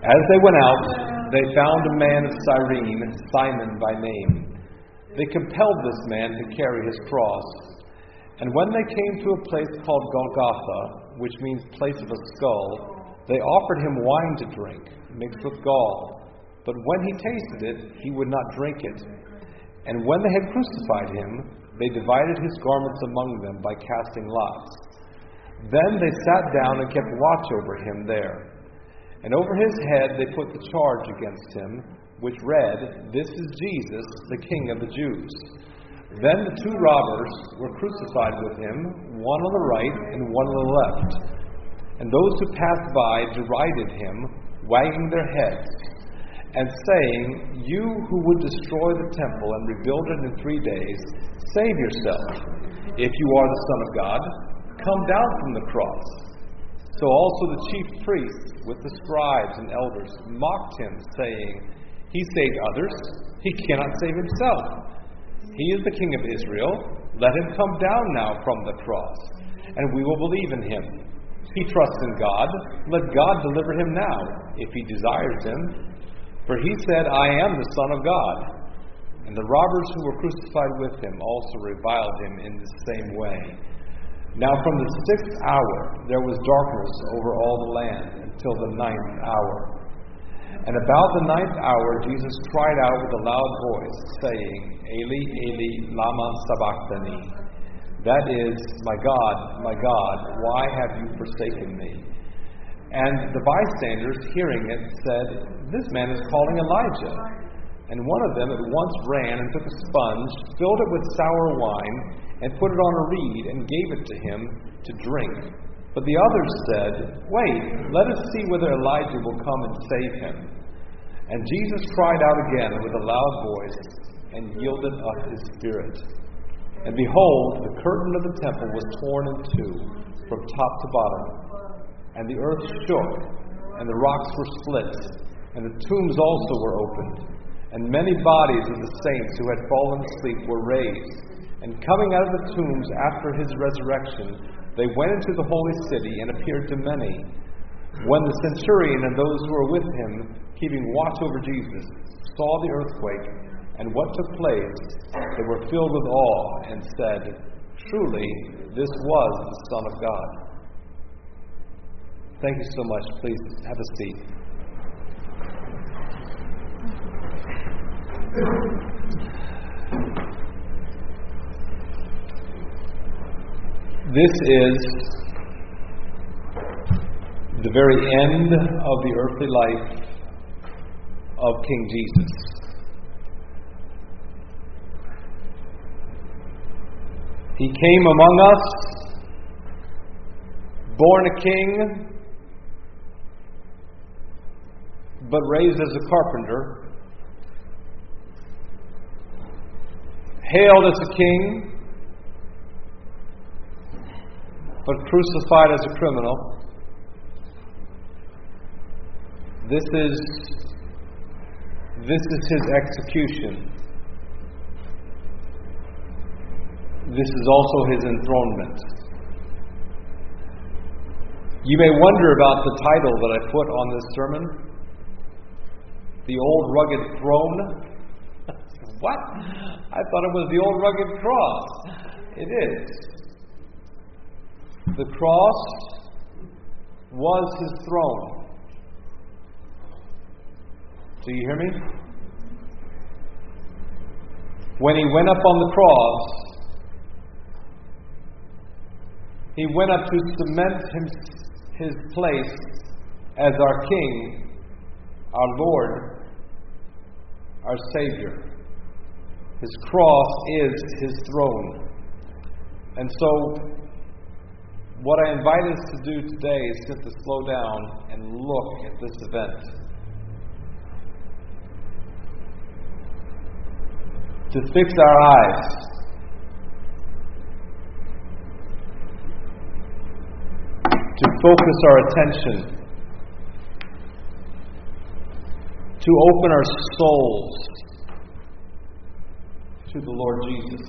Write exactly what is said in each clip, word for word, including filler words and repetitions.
As they went out, they found a man of Cyrene, Simon by name. They compelled this man to carry his cross. And when they came to a place called Golgotha, which means place of a skull, they offered him wine to drink, mixed with gall. But when he tasted it, he would not drink it. And when they had crucified him, they divided his garments among them by casting lots. Then they sat down and kept watch over him there. And over his head they put the charge against him, which read, "This is Jesus, the King of the Jews." Then the two robbers were crucified with him, one on the right and one on the left. And those who passed by derided him, wagging their heads, and saying, "You who would destroy the temple and rebuild it in three days, save yourself. If you are the Son of God, come down from the cross." So also the chief priests with the scribes and elders mocked him, saying, "He saved others, he cannot save himself. He is the King of Israel. Let him come down now from the cross, and we will believe in him. He trusts in God. Let God deliver him now, if he desires him. For he said, 'I am the Son of God.'" And the robbers who were crucified with him also reviled him in the same way. Now from the sixth hour there was darkness over all the land until the ninth hour. And about the ninth hour Jesus cried out with a loud voice, saying, "Eli, Eli, lama sabachthani?" That is, "My God, my God, why have you forsaken me?" And the bystanders, hearing it, said, "This man is calling Elijah." And one of them at once ran and took a sponge, filled it with sour wine, and put it on a reed, and gave it to him to drink. But the others said, "Wait, let us see whether Elijah will come and save him." And Jesus cried out again with a loud voice, and yielded up his spirit. And behold, the curtain of the temple was torn in two, from top to bottom. And the earth shook, and the rocks were split, and the tombs also were opened. And many bodies of the saints who had fallen asleep were raised. And coming out of the tombs after his resurrection, they went into the holy city and appeared to many. When the centurion and those who were with him, keeping watch over Jesus, saw the earthquake and what took place, they were filled with awe and said, "Truly, this was the Son of God." Thank you so much. Please have a seat. This is the very end of the earthly life of King Jesus. He came among us, born a king, but raised as a carpenter, hailed as a king, but crucified as a criminal. This is this is his execution. This is also his enthronement. You may wonder about the title that I put on this sermon, "The Old Rugged Throne." What? I thought it was the old rugged cross. It is. The cross was his throne. Do you hear me? When he went up on the cross, he went up to cement his, his place as our King, our Lord, our Savior. His cross is his throne. And so, what I invite us to do today is just to slow down and look at this event. To fix our eyes. To focus our attention. To open our souls to the Lord Jesus.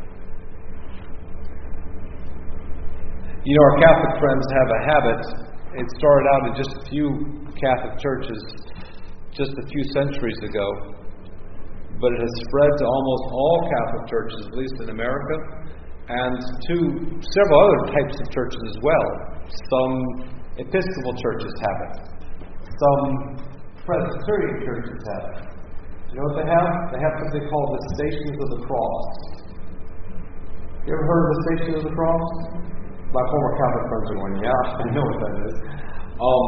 You know, our Catholic friends have a habit it started out in just a few Catholic churches just a few centuries ago, but it has spread to almost all Catholic churches, at least in America, and to several other types of churches as well. Some Episcopal churches have it. Some Presbyterian churches have it. You know what they have? They have something called the Stations of the Cross. You ever heard of the Stations of the Cross? My former Catholic friends are going, yeah, I know what that is. Um,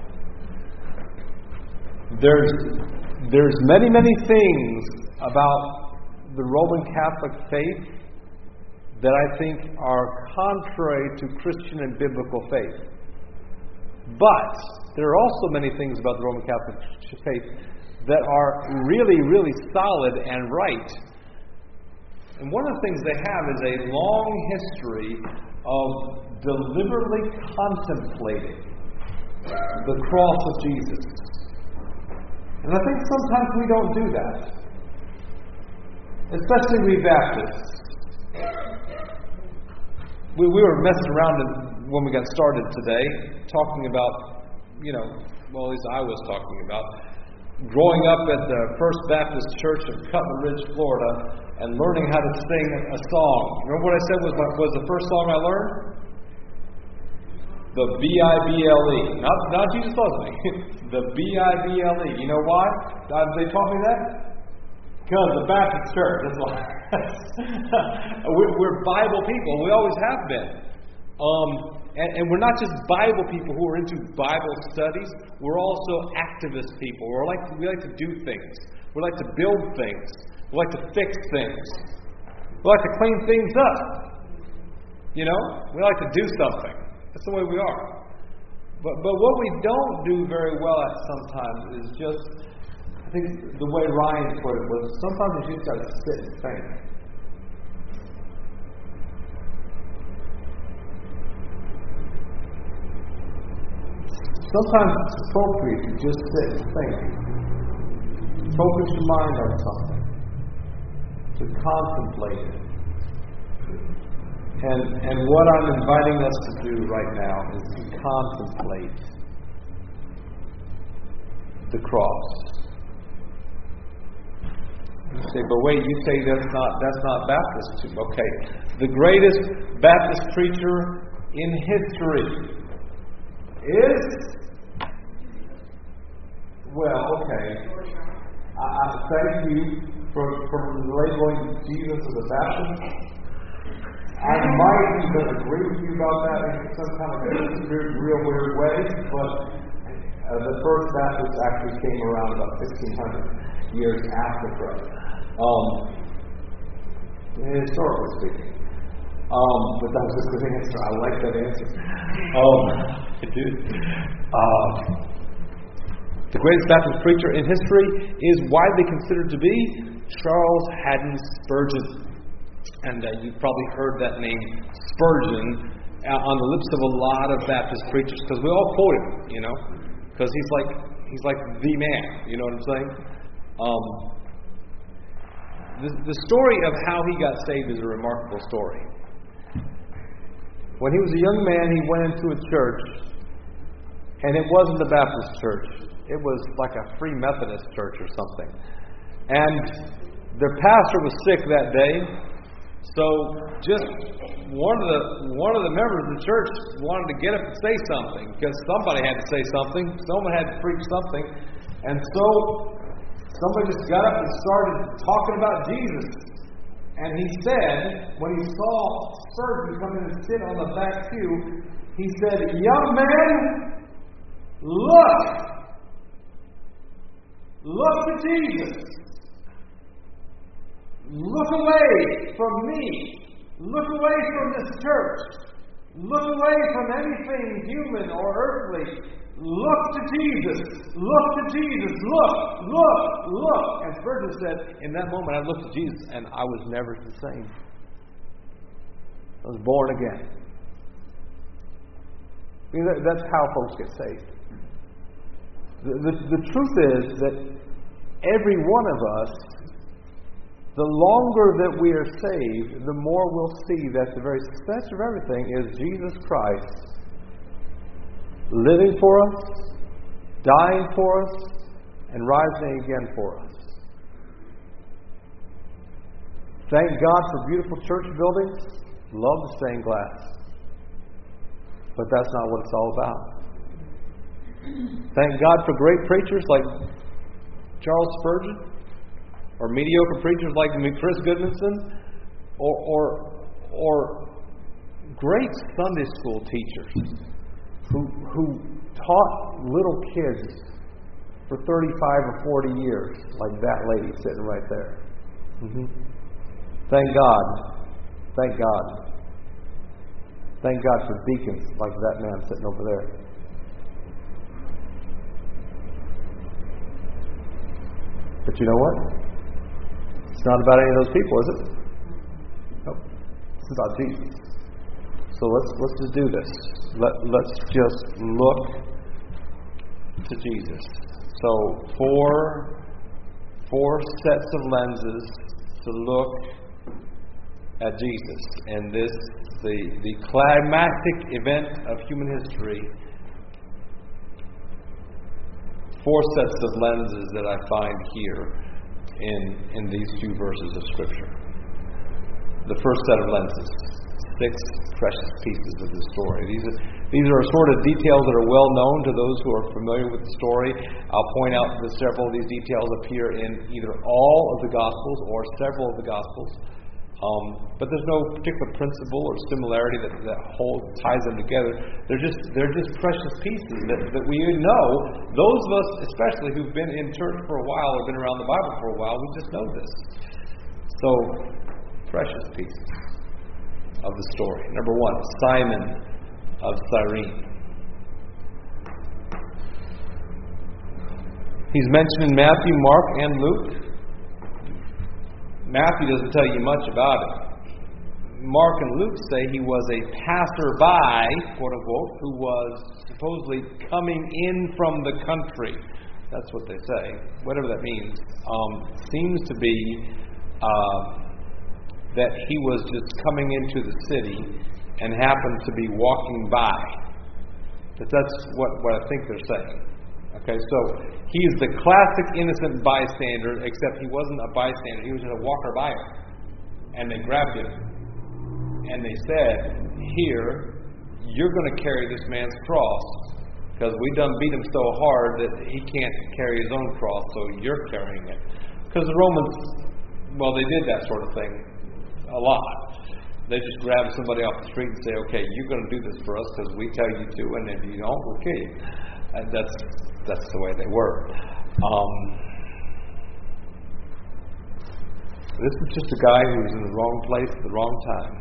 there's, there's many, many things about the Roman Catholic faith that I think are contrary to Christian and biblical faith. But there are also many things about the Roman Catholic faith that are really, really solid and right. And one of the things they have is a long history of deliberately contemplating the cross of Jesus. And I think sometimes we don't do that. Especially we Baptists. We, we were messing around when we got started today, talking about, you know, well, at least I was talking about, growing up at the First Baptist Church of Cutler Ridge, Florida, and learning how to sing a song. Remember what I said was, my, was the first song I learned? The B I B L E. Not, not Jesus Loves Me. The B I B L E. You know why? Uh, they taught me that? Because the Baptist Church. That's why. we're, we're Bible people. We always have been. Um, and, and we're not just Bible people who are into Bible studies. We're also activist people. We're like, we like to do things. We like to build things. We like to fix things. We like to clean things up. You know? We like to do something. That's the way we are. But but what we don't do very well at sometimes is just, I think the way Ryan put it was, sometimes you just got to sit and think. Sometimes it's appropriate to just sit and think. Focus your mind on something. To contemplate it. And, and what I'm inviting us to do right now is to contemplate the cross. You say, but wait, you say that's not that's not Baptist. Okay. The greatest Baptist preacher in history is, well, okay. I, I thank you for, for labeling Jesus as a Baptist. I might even agree with you about that in some kind of weird, real weird way, but uh, the first Baptists actually came around about fifteen hundred years after Christ. Um, historically speaking. Um, but that was a good answer. I like that answer. Um, I do. Uh, the greatest Baptist preacher in history is widely considered to be Charles Haddon Spurgeon. And uh, you've probably heard that name, Spurgeon, uh, on the lips of a lot of Baptist preachers, because we all quote him, you know, because he's like he's like the man. You know what I'm saying? Um, the, the story of how he got saved is a remarkable story. When he was a young man, he went into a church, and it wasn't a Baptist church. It was like a Free Methodist church or something. And their pastor was sick that day. So just one of the one of the members of the church wanted to get up and say something, because somebody had to say something, someone had to preach something, and so somebody just got up and started talking about Jesus. And he said, when he saw Spurgeon come in and sit on the back pew, he said, "Young man, look, look to Jesus. Look away from me. Look away from this church. Look away from anything human or earthly. Look to Jesus. Look to Jesus. Look, look, look." And Spurgeon said, in that moment I looked at Jesus and I was never the same. I was born again. I mean, that's how folks get saved. The, the, the truth is that every one of us, the longer that we are saved, the more we'll see that the very center of everything is Jesus Christ living for us, dying for us, and rising again for us. Thank God for beautiful church buildings. Love the stained glass. But that's not what it's all about. Thank God for great preachers like Charles Spurgeon, or mediocre preachers like Chris Goodmanson, or, or, or great Sunday school teachers who, who taught little kids for thirty-five or forty years, like that lady sitting right there. Mm-hmm. Thank God. Thank God. Thank God for deacons like that man sitting over there. But you know what? It's not about any of those people, is it? Nope. It's about Jesus. So let's let's just do this. Let let's just look to Jesus. So four four sets of lenses to look at Jesus, and this the the climactic event of human history. Four sets of lenses that I find here in in these few verses of Scripture. The first set of lenses, six precious pieces of the story. These are these are sort of details that are well known to those who are familiar with the story. I'll point out that several of these details appear in either all of the Gospels or several of the Gospels. Um, but there's no particular principle or similarity that, that holds ties them together. They're just they're just precious pieces that, that we know. Those of us, especially who've been in church for a while or been around the Bible for a while, we just know this. So, precious pieces of the story. Number one, Simon of Cyrene. He's mentioned in Matthew, Mark, and Luke. Matthew doesn't tell you much about it. Mark and Luke say he was a passerby, quote unquote, who was supposedly coming in from the country. That's what they say. Whatever that means. Um, seems to be uh, that he was just coming into the city and happened to be walking by. But that's what, what I think they're saying. Okay, so he is the classic innocent bystander, except he wasn't a bystander. He was just a walker-byer. And they grabbed him. And they said, here, you're going to carry this man's cross, because we done beat him so hard that he can't carry his own cross, so you're carrying it. Because the Romans, well, they did that sort of thing a lot. They just grab somebody off the street and say, okay, you're going to do this for us because we tell you to, and if you don't, we'll kill you. And that's that's the way they were. Um, this is just a guy who's in the wrong place at the wrong time.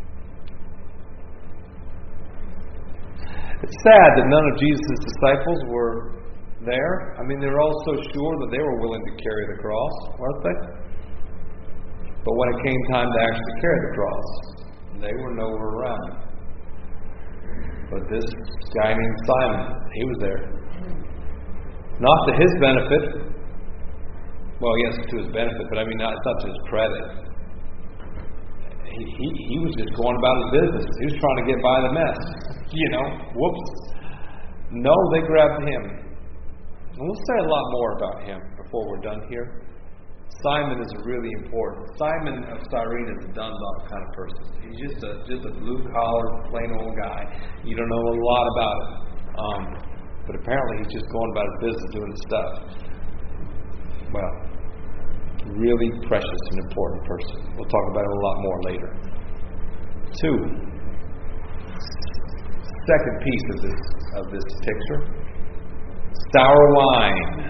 It's sad that none of Jesus' disciples were there. I mean, they were all so sure that they were willing to carry the cross, weren't they? But when it came time to actually carry the cross, they were nowhere around. But this guy named Simon, he was there. Not to his benefit. Well, yes, to his benefit, but I mean, not, it's not to his credit. He, he, he was just going about his business. He was trying to get by the mess. You know, whoops. No, they grabbed him. And we'll say a lot more about him before we're done here. Simon is really important. Simon of Cyrene is a Dundalk kind of person. He's just a just a blue collar, plain old guy. You don't know a lot about him, um, but apparently he's just going about his business, doing his stuff. Well, really precious and important person. We'll talk about him a lot more later. Two. Second piece of this of this picture: sour wine.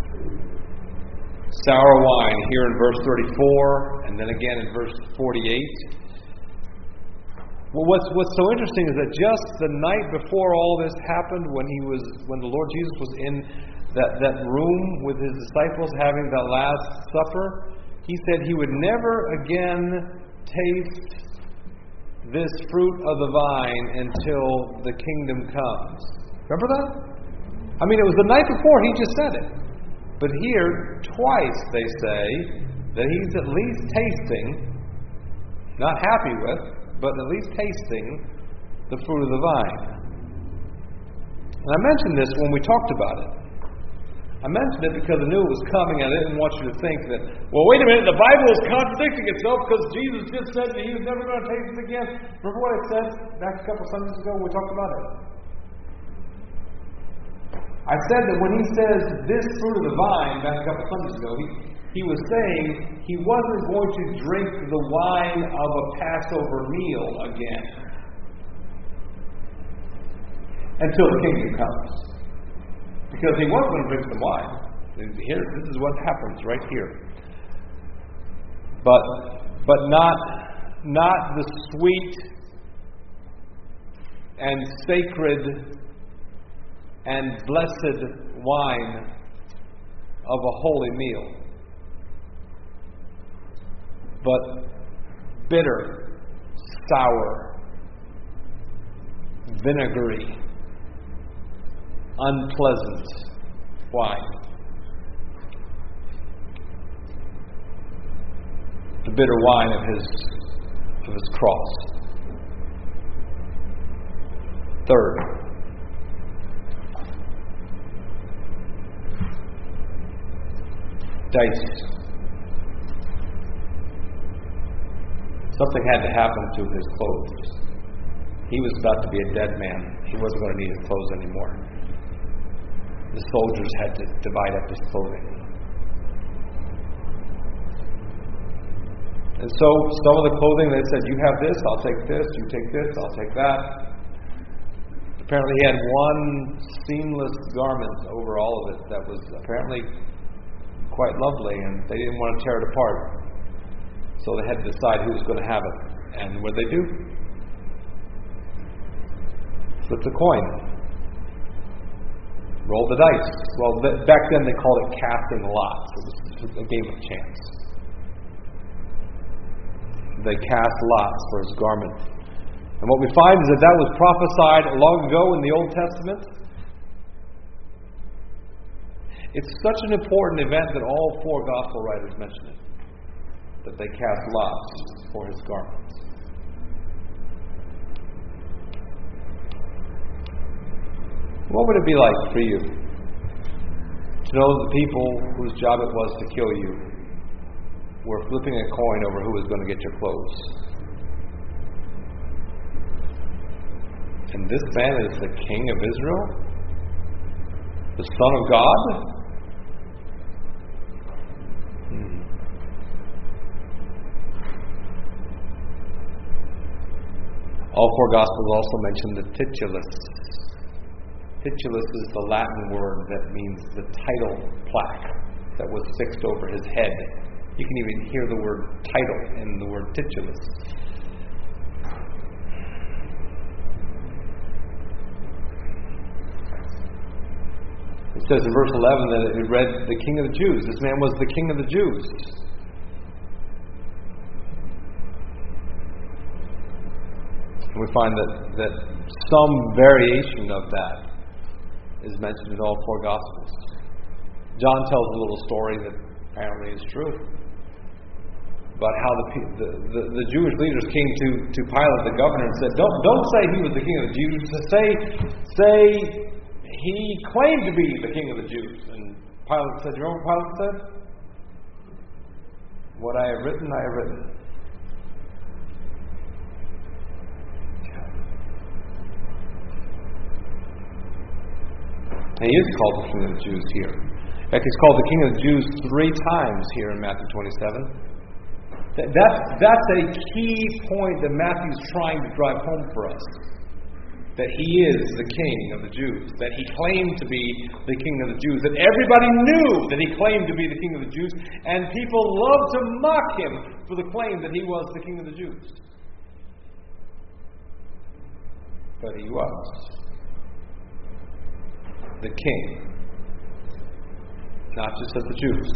Sour wine here in verse thirty-four, and then again in verse forty-eight. Well, what's what's so interesting is that just the night before all this happened, when he was when the Lord Jesus was in that, that room with his disciples having that Last Supper, he said he would never again taste this fruit of the vine until the kingdom comes. Remember that? I mean, it was the night before he just said it. But here, twice they say that he's at least tasting, not happy with, but at least tasting the fruit of the vine. And I mentioned this when we talked about it. I mentioned it because I knew it was coming, and I didn't want you to think that, well, wait a minute, the Bible is contradicting itself because Jesus just said that He was never going to taste it again. Remember what it said back a couple Sundays ago when we talked about it? I said that when He says this fruit of the vine, back a couple Sundays ago, He, he was saying He wasn't going to drink the wine of a Passover meal again until the kingdom comes. Because He was going to drink some wine. Here, this is what happens right here. But, but not, not the sweet and sacred and blessed wine of a holy meal, but bitter, sour, vinegary, unpleasant wine. The bitter wine of his of his cross. Third, dice. Something had to happen to his clothes. He was about to be a dead man. He wasn't going to need his clothes anymore. The soldiers had to divide up his clothing. And so, some of the clothing, they said, you have this, I'll take this, you take this, I'll take that. Apparently he had one seamless garment over all of it that was apparently quite lovely, and they didn't want to tear it apart. So they had to decide who was going to have it. And what did they do? Flip the coin. Roll the dice. Well, th- back then they called it casting lots. It was a game of chance. They cast lots for his garment. And what we find is that that was prophesied long ago in the Old Testament. It's such an important event that all four gospel writers mention it. That they cast lots for his garment. What would it be like for you to know the people whose job it was to kill you were flipping a coin over who was going to get your clothes? And this man is the King of Israel? The Son of God? Hmm. All four Gospels also mention the titulus. Titulus is the Latin word that means the title plaque that was fixed over his head. You can even hear the word title in the word titulus. It says in verse eleven that it read the King of the Jews. This man was the King of the Jews. And we find that, that some variation of that is mentioned in all four Gospels. John tells a little story that apparently is true about how the the, the, the Jewish leaders came to, to Pilate, the governor, and said, "Don't don't say he was the King of the Jews. Say say he claimed to be the King of the Jews." And Pilate said, "You know what Pilate said? What I have written, I have written." And he is called the King of the Jews here. In fact, he's called the King of the Jews three times here in Matthew twenty-seven. That's, that's a key point that Matthew's trying to drive home for us. That he is the King of the Jews. That he claimed to be the King of the Jews. That everybody knew that he claimed to be the King of the Jews. And people loved to mock him for the claim that he was the King of the Jews. But he was the King, not just of the Jews,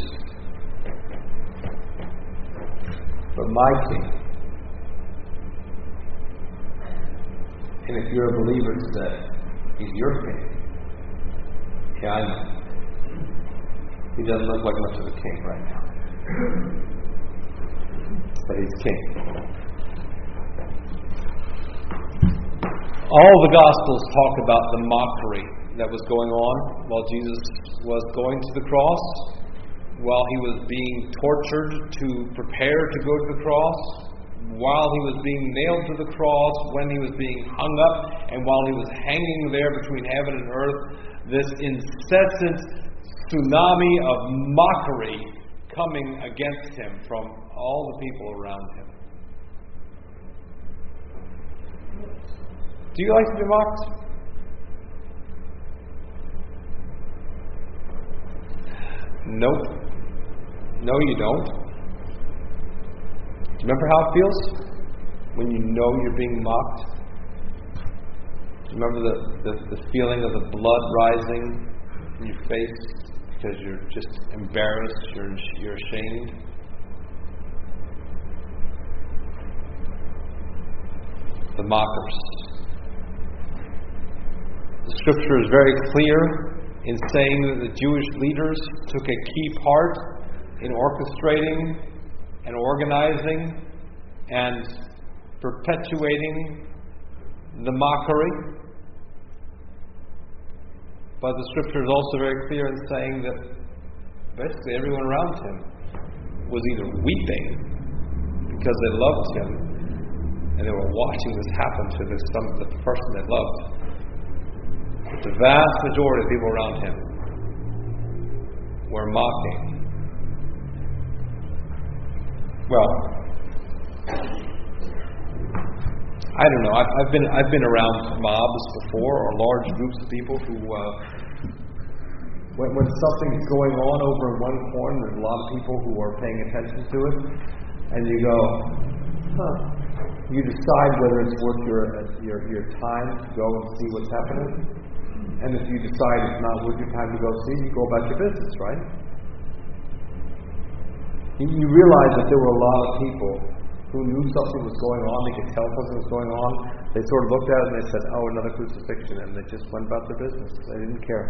but my King. And if you're a believer today, he's your King. Yeah, I know. He doesn't look like much of a king right now, but he's King. All the Gospels talk about the mockery that was going on while Jesus was going to the cross, while he was being tortured to prepare to go to the cross, while he was being nailed to the cross, when he was being hung up, and while he was hanging there between heaven and earth, this incessant tsunami of mockery coming against him from all the people around him. Do you like to be mocked? Nope. No, you don't. Do you remember how it feels when you know you're being mocked? Do you remember the, the, the feeling of the blood rising from your face because you're just embarrassed, you're, you're ashamed? The mockers. The scripture is very clear in saying that the Jewish leaders took a key part in orchestrating and organizing and perpetuating the mockery. But the scripture is also very clear in saying that basically everyone around him was either weeping because they loved him and they were watching this happen to this, some, the person they loved. But the vast majority of people around him were mocking. Well, I don't know. I've, I've been I've been around mobs before, or large groups of people who, uh, when, when something's going on over in one corner, there's a lot of people who are paying attention to it, and you go, huh. You decide whether it's worth your your your time to go and see what's happening. And if you decide it's not worth your time to go see, you go about your business, right? You, you realize that there were a lot of people who knew something was going on, they could tell something was going on. They sort of looked at it and they said, oh, another crucifixion, and they just went about their business. They didn't care.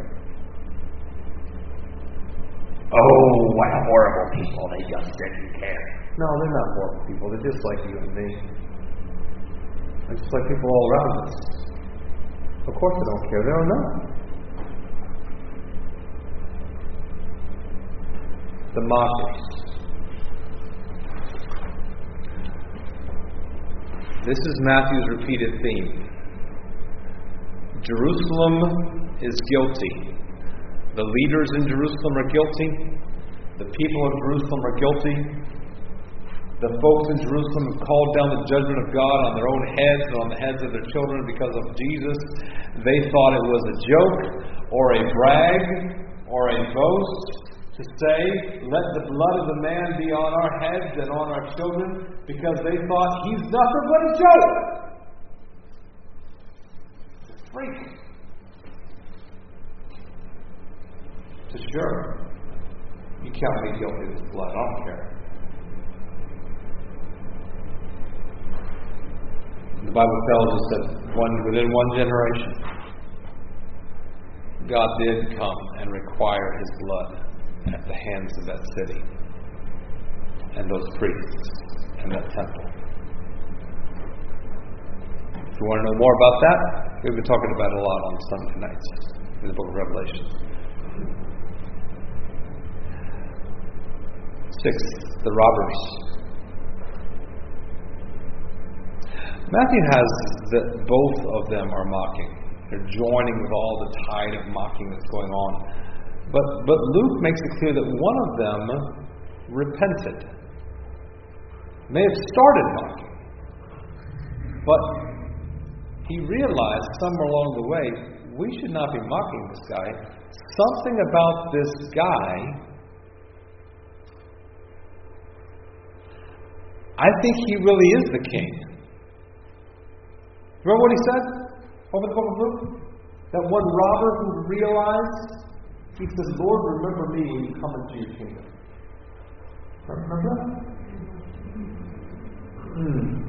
Oh, what horrible people, they just didn't care. No, they're not horrible people, they're just like you and me. They're just like people all around us. Of course they don't care, they don't know. The mockers. This is Matthew's repeated theme. Jerusalem is guilty. The leaders in Jerusalem are guilty. The people of Jerusalem are guilty. The folks in Jerusalem have called down the judgment of God on their own heads and on the heads of their children because of Jesus. They thought it was a joke or a brag or a boast to say, let the blood of the man be on our heads and on our children, because they thought he's nothing but a joke. It's a freak. To sure, you can't be guilty of his blood. I don't care. The Bible tells us that one within one generation, God did come and require his blood at the hands of that city and those priests and that temple. If you want to know more about that, we've been talking about it a lot on Sunday nights in the book of Revelation. Sixth, the robbers. Matthew has that both of them are mocking. They're joining with all the tide of mocking that's going on. But but Luke makes it clear that one of them repented. May have started mocking, but he realized somewhere along the way, we should not be mocking this guy. Something about this guy, I think he really is the king. Remember what he said over the book of Luke? That one robber who realized, he says, Lord, remember me when you come into your kingdom. Remember that? Hmm.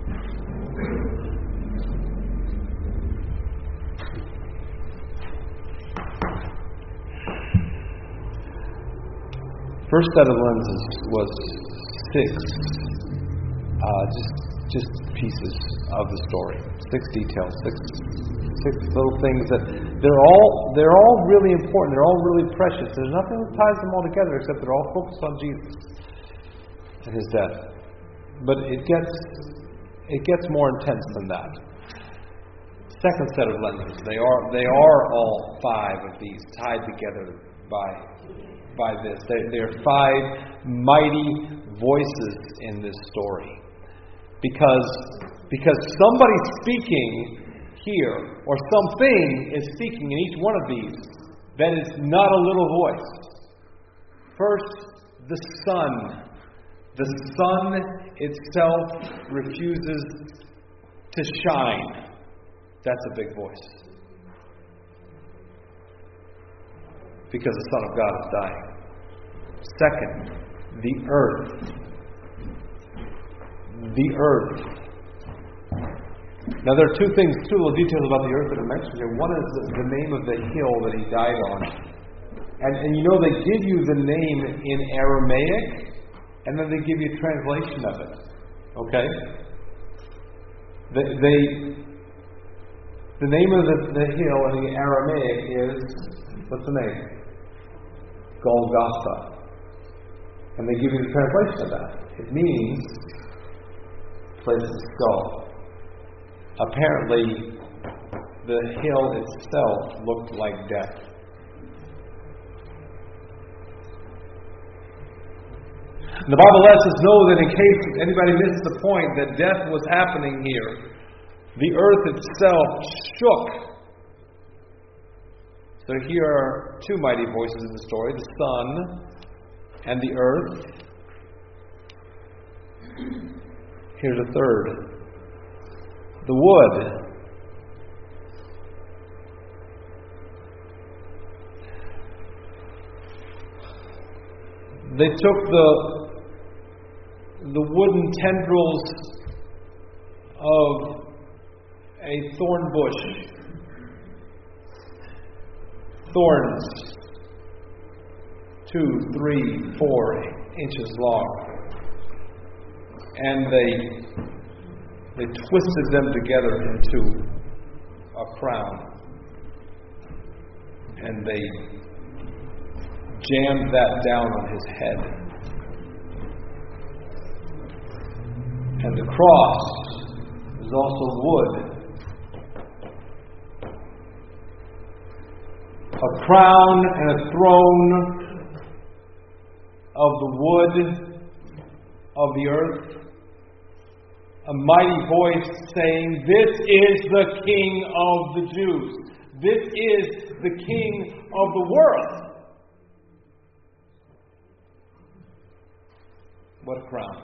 First set of lenses was six, uh, just just pieces of the story, six details, six six little things that they're all they're all really important. They're all really precious. There's nothing that ties them all together except they're all focused on Jesus and His death. But it gets it gets more intense than that. Second set of lenses. They are they are all five of these tied together by by this. They they're five mighty voices in this story. Because because somebody's speaking here, or something is speaking in each one of these, that is not a little voice. First, the sun. The sun itself refuses to shine. That's a big voice. Because the Son of God is dying. Second, the earth. The earth. Now there are two things, two little details about the earth that are mentioned here. One is the, the name of the hill that He died on. And, and you know they give you the name in Aramaic, and then they give you a translation of it. Okay? They, they the name of the, the hill in the Aramaic is, what's the name? Golgotha. And they give you the translation of that. It means place of skull. Apparently, the hill itself looked like death. The Bible lets us know that in case anybody missed the point, that death was happening here. The earth itself shook. So here are two mighty voices in the story, the sun and the earth. Here's a third. The wood. They took the the wooden tendrils of a thorn bush, thorns two, three, four inches long, and they They twisted them together into a crown. And they jammed that down on His head. And the cross is also wood. A crown and a throne of the wood of the earth. A mighty voice saying, "This is the King of the Jews. This is the King of the world." What a crown.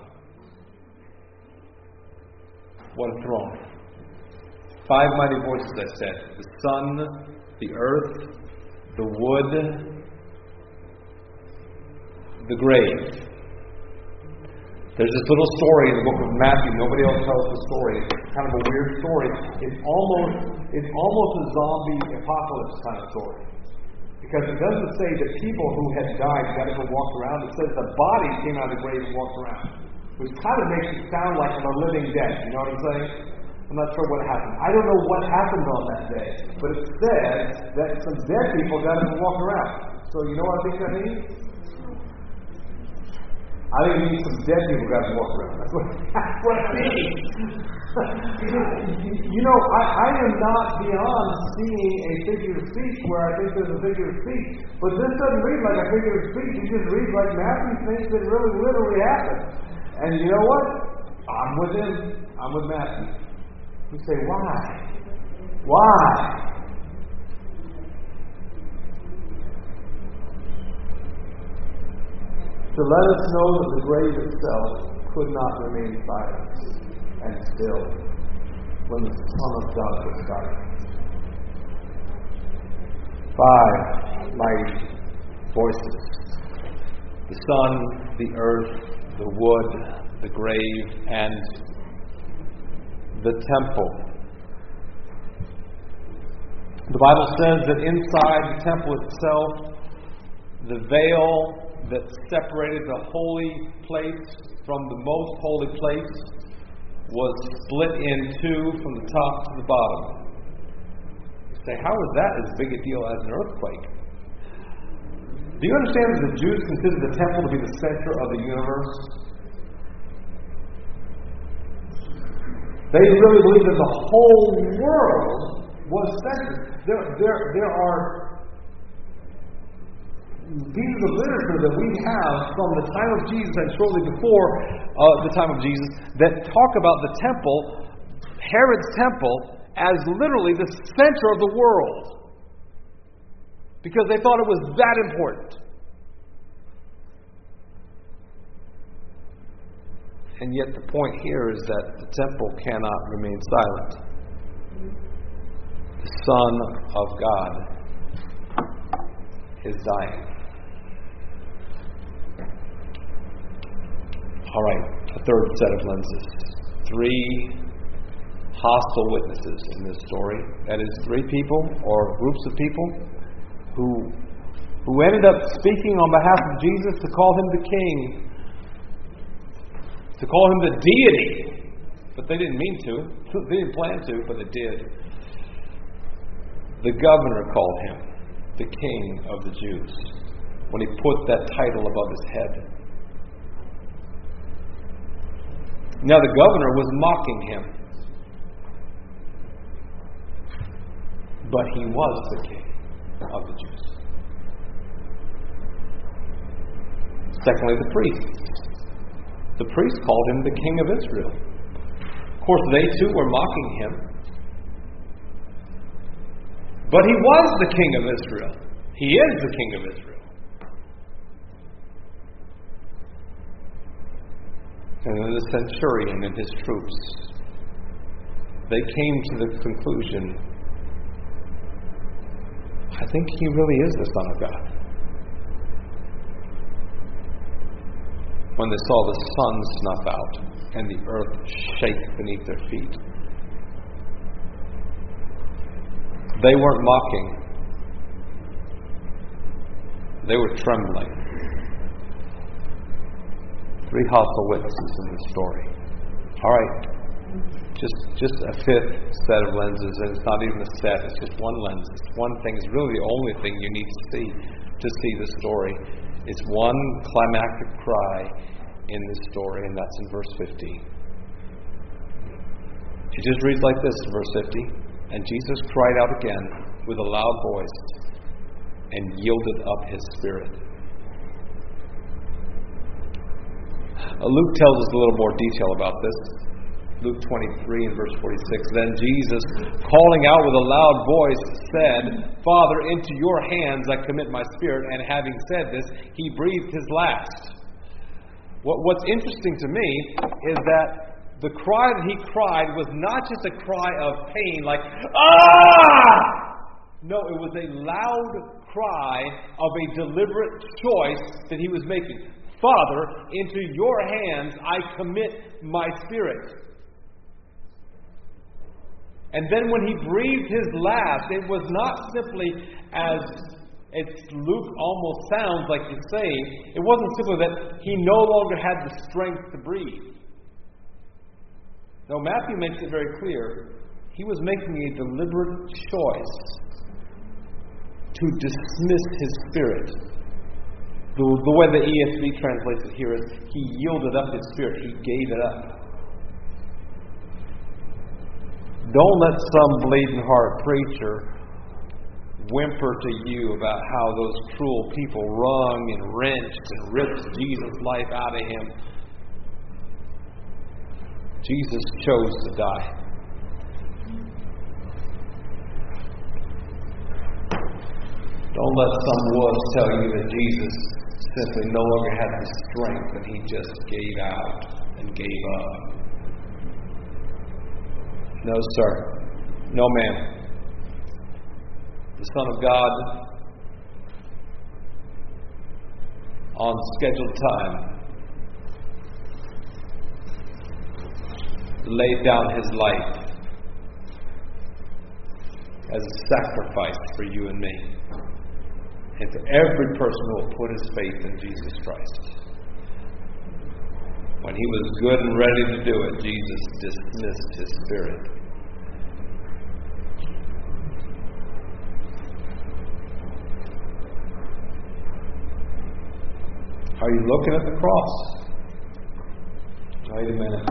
What a throne. Five mighty voices, I said. The sun, the earth, the wood, the grave. There's this little story in the book of Matthew. Nobody else tells the story. It's kind of a weird story. It's almost it's almost a zombie apocalypse kind of story. Because it doesn't say that people who had died got to go walk around. It says the bodies came out of the grave and walked around. Which kind of makes it sound like I'm a living dead. You know what I'm saying? I'm not sure what happened. I don't know what happened on that day. But it says that some dead people got up and walked around. So you know what I think that means? I think it means some dead people got to walk around. That's what, that's what it means. You know, I, I am not beyond seeing a figure of speech where I think there's a figure of speech. But this doesn't read like a figure of speech. It just reads like Matthew thinks it really literally happened. And you know what? I'm with him. I'm with Matthew. You say, why? Why? To let us know that the grave itself could not remain silent and still when the Son of God was silent. Five mighty voices. The sun, the earth, the wood, the grave, and the temple. The Bible says that inside the temple itself, the veil that separated the holy place from the most holy place was split in two from the top to the bottom. Say, how is that as big a deal as an earthquake? Do you understand that the Jews considered the temple to be the center of the universe? They really believed that the whole world was centered. There, there, there are pieces of literature that we have from the time of Jesus and shortly before uh, the time of Jesus that talk about the temple, Herod's temple, as literally the center of the world. Because they thought it was that important. And yet the point here is that the temple cannot remain silent. The Son of God is dying. All right, a third set of lenses. Three hostile witnesses in this story. That is, three people or groups of people who who ended up speaking on behalf of Jesus to call him the king, to call him the deity. But they didn't mean to. They didn't plan to, but they did. The governor called him the King of the Jews when he put that title above his head. Now the governor was mocking him. But he was the King of the Jews. Secondly, the priests. The priests called him the King of Israel. Of course, they too were mocking him. But he was the King of Israel. He is the King of Israel. And then the centurion and his troops, they came to the conclusion, I think he really is the Son of God. When they saw the sun snuff out and the earth shake beneath their feet. They weren't mocking. They were trembling. Three hostile witnesses in the story. All right. Just just a fifth set of lenses, and it's not even a set, it's just one lens. It's one thing. It's really the only thing you need to see to see the story. It's one climactic cry in this story, and that's in verse fifty. It just reads like this, verse fifty. And Jesus cried out again with a loud voice and yielded up his spirit. Uh, Luke tells us a little more detail about this. Luke twenty-three and verse forty-six. Then Jesus, calling out with a loud voice, said, Father, into your hands I commit my spirit. And having said this, he breathed his last. What, what's interesting to me is that the cry that he cried was not just a cry of pain, like, ah! No, it was a loud cry of a deliberate choice that he was making. Father, into your hands I commit my spirit. And then when he breathed his last, it was not simply as it's Luke almost sounds like he's saying, it wasn't simply that he no longer had the strength to breathe. No, Matthew makes it very clear. He was making a deliberate choice to dismiss his spirit. The, the way the E S V translates it here is, he yielded up his spirit. He gave it up. Don't let some bleeding heart preacher whimper to you about how those cruel people wrung and wrenched and ripped Jesus' life out of him. Jesus chose to die. Don't let some wuss tell you that Jesus simply no longer had the strength and he just gave out and gave up. No, sir. No, ma'am. The Son of God, on scheduled time, laid down his life as a sacrifice for you and me, and for every person who will put his faith in Jesus Christ. When he was good and ready to do it, Jesus dismissed his spirit. Are you looking at the cross? Wait a minute.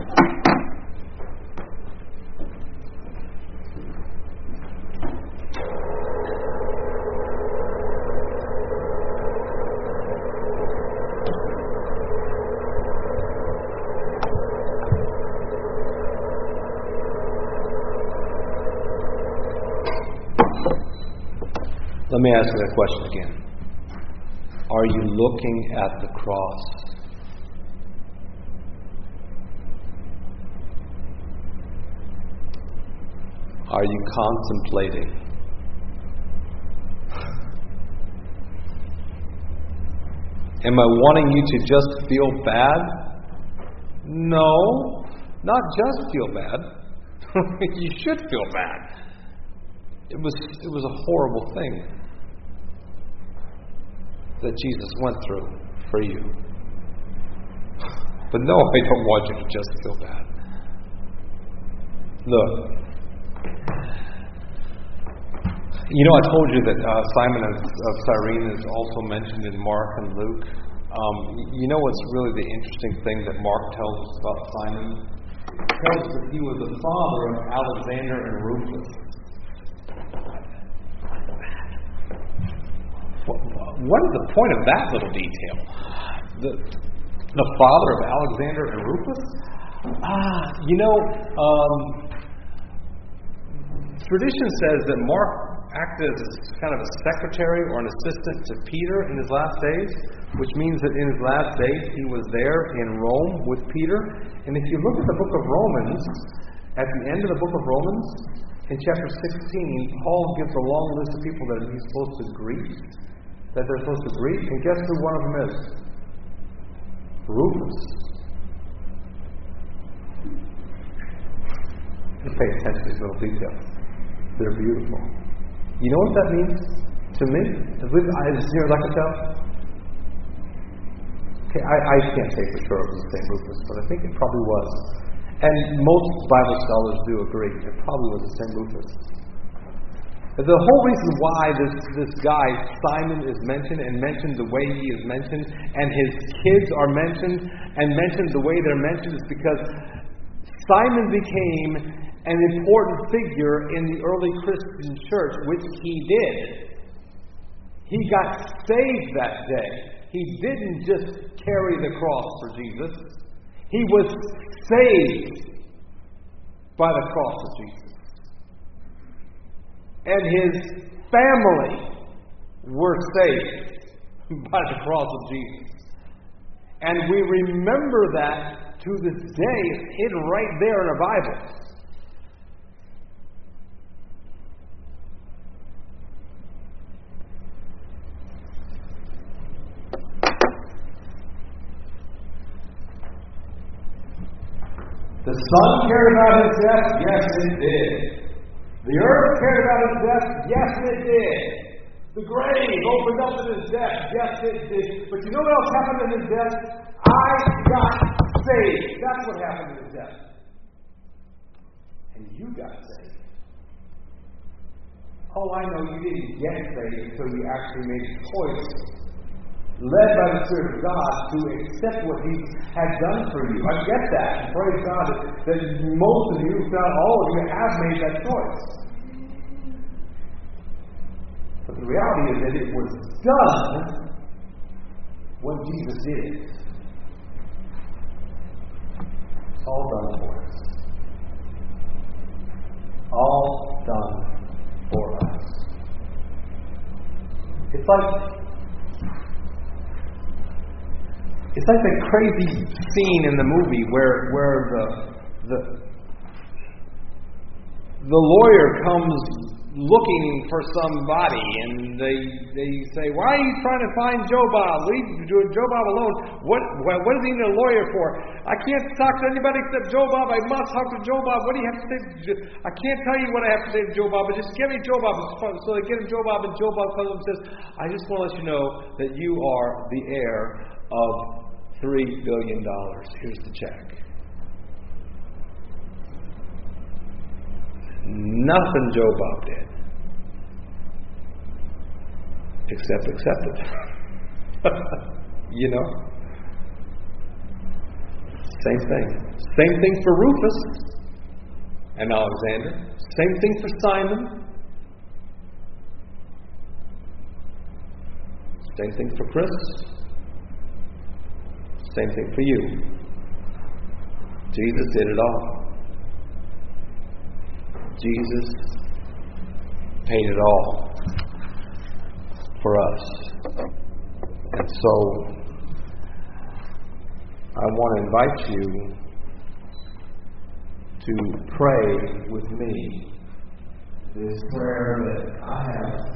Let me ask you that question again. Are you looking at the cross? Are you contemplating? Am I wanting you to just feel bad? No, not just feel bad. You should feel bad. It was it was a horrible thing that Jesus went through for you. But no, I don't want you to just feel bad. Look, you know, I told you that uh, Simon of, of Cyrene is also mentioned in Mark and Luke. Um, you know what's really the interesting thing that Mark tells us about Simon? It tells us that he was the father of Alexander and Rufus. What is the point of that little detail? The, the father of Alexander and Rufus? Ah, you know, um, tradition says that Mark acted as kind of a secretary or an assistant to Peter in his last days, which means that in his last days he was there in Rome with Peter. And if you look at the book of Romans, at the end of the book of Romans, in chapter sixteen, Paul gives a long list of people that he's supposed to greet, that they're supposed to greet, and guess who one of them is? Rufus. Just pay attention to these little details. They're beautiful. You know what that means to me? As near as I can tell? Okay, I, I can't say for sure it was Saint Rufus, but I think it probably was. And most Bible scholars do agree. It probably was Saint Rufus. The whole reason why this, this guy, Simon, is mentioned, and mentioned the way he is mentioned, and his kids are mentioned, and mentioned the way they're mentioned, is because Simon became an important figure in the early Christian church, which he did. He got saved that day. He didn't just carry the cross for Jesus. He was saved by the cross of Jesus. And his family were saved by the cross of Jesus. And we remember that to this day. It's hidden right there in our Bibles. The sun cared about his death? Yes, it did. The earth cared about his death? Yes, it did. The grave opened up in his death? Yes, it did. But you know what else happened in his death? I got saved. That's what happened in his death. And you got saved. Oh, I know you didn't get saved until you actually made a choice, led by the Spirit of God, to accept what He had done for you. I get that. And praise God that most of you, if not all of you, have made that choice. But the reality is that it was done when Jesus did it. It's all done for us. All done for us. It's like It's like that crazy scene in the movie where where the the the lawyer comes looking for somebody, and they they say, "Why are you trying to find Joe Bob? Leave Joe Bob alone. What what does he need a lawyer for? I can't talk to anybody except Joe Bob. I must talk to Joe Bob. What do you have to say? I can't tell you what I have to say to Joe Bob, but just give me Joe Bob." So they give him Joe Bob, and Joe Bob comes up and says, "I just want to let you know that you are the heir of three billion dollars. Here's the check." Nothing Joe Bob did except accept it. You know? Same thing. Same thing for Rufus and Alexander. Same thing for Simon. Same thing for Chris. Same thing for you. Jesus did it all. Jesus paid it all for us. And so I want to invite you to pray with me this prayer that I have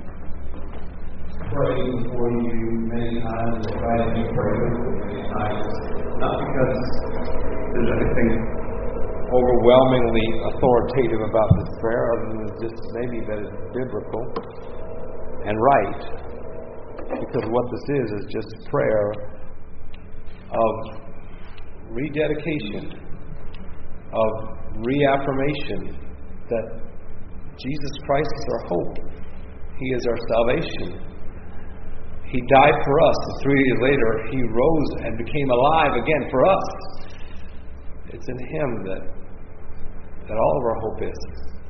prayed before you many times, or tried to pray with you many times. Not because there's anything overwhelmingly authoritative about this prayer, other than just maybe that it's biblical and right. Because what this is is just a prayer of rededication, of reaffirmation that Jesus Christ is our hope. He is our salvation. He died for us, and three days later He rose and became alive again for us. It's in Him that, that all of our hope is.